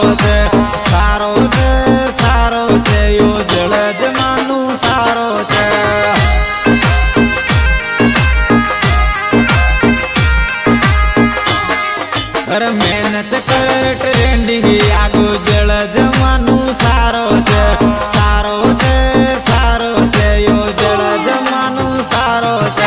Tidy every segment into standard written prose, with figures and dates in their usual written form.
છે સારો છે સારો છે યો જળ જમાનું સારો છે અરે મહેનત કરે ટ્રેન્ડિંગ આગો જળ જમાનું સારો છે સારો છે સારો છે યો જળ જમાનું સારો છે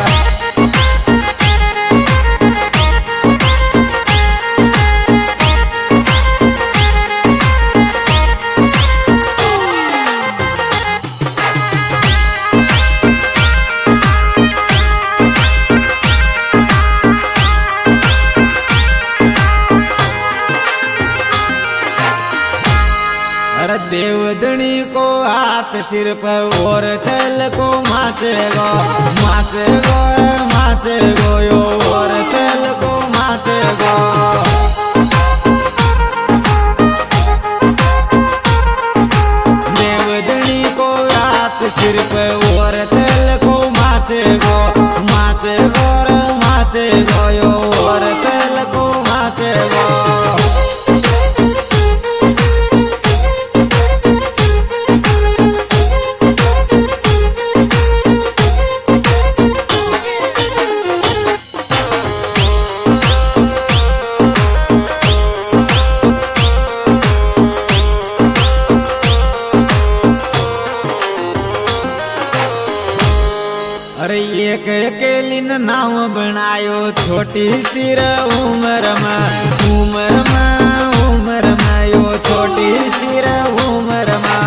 देवधनी को हाथ सिर पर और थल को माचे गो यो और थल को माचे गो देवधनी को हाथ सिर पर और थल को माचे गो यो और थल को माचे गो अरे एक अकेली नाव बनायो छोटी सिर उम्र में यो छोटी सिर उम्र में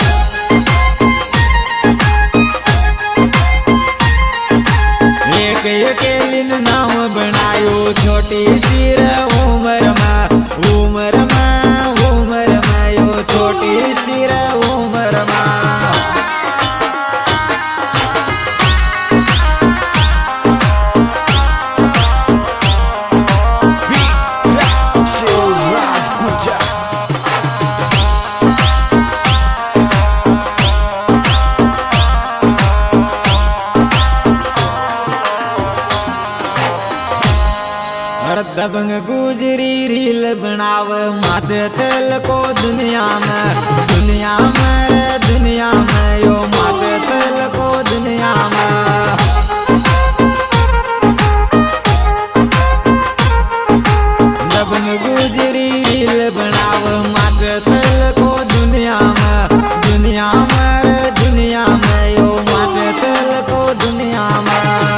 एक अकेली नाव बनायो छोटी सिर उम्र में यो छोटी सिर उम्र में दबंग गुजरी रील बनाव माचे थल को दुनिया में यो माचे थल को दुनिया में दबंग गुजरी रील बनाव माचे थल को दुनिया में यो माचे थल को दुनिया में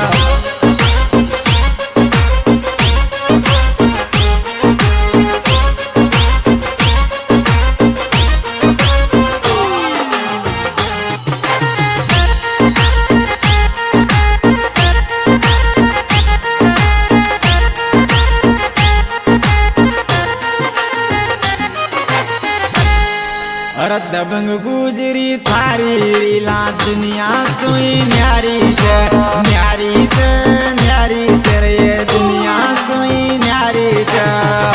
अरे दबंग गुजरी थारी रीला दुनिया सोई न्यारी छे रे ये दुनिया सोई न्यारी छे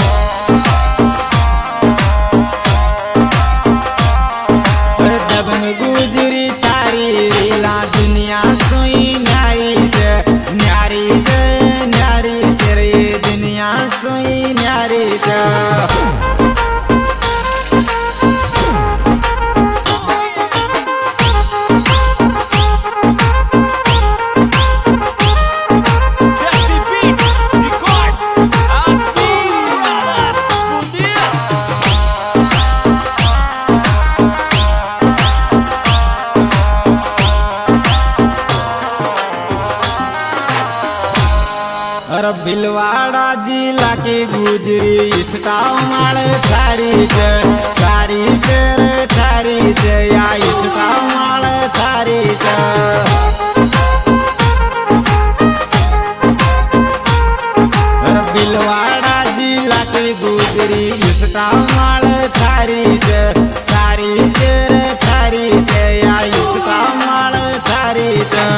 अरे दबंग गुजरी थारी रीला दुनिया सोई न्यारी छे रे ये दुनिया सोई न्यारी छे अरे भिलवाड़ा जिला की गुजरी इसटाव माल सारी छे या इसटाव माल सारी छे अरे भिलवाड़ा जिला की गुजरी इसटाव माल सारी छे या इसटाव माल सारी छे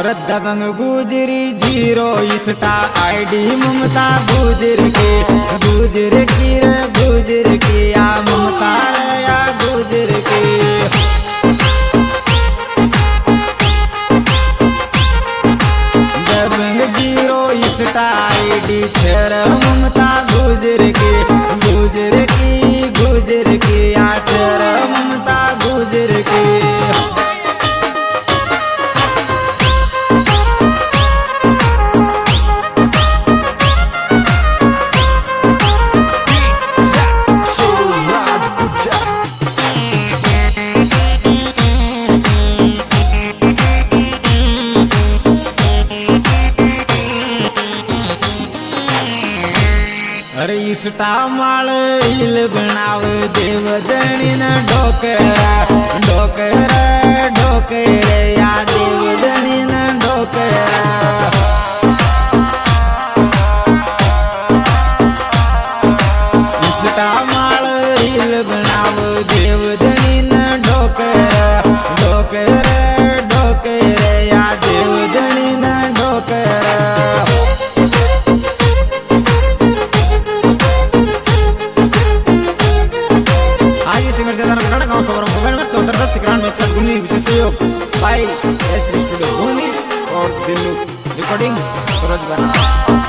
अरे दबंग गुजरी जीरो स्टा आईडी ममता गुजर की रे गुजर की या ममता रे या गुजर की दबंग जीरो स्टा आईडी छेर ममता गुजर की या छेर ममता गुजर की अरे इसटा माळ हिल बनाव देवदणी न ढोकरा या देवदणी न ढोकरा इसटा माळ हिल बनाव देवदणी न ढोकरा या देवदणी न ढोकरा बाय एस स्टूडियो भूमि और दिल्ली रिकॉर्डिंग सूरज बना।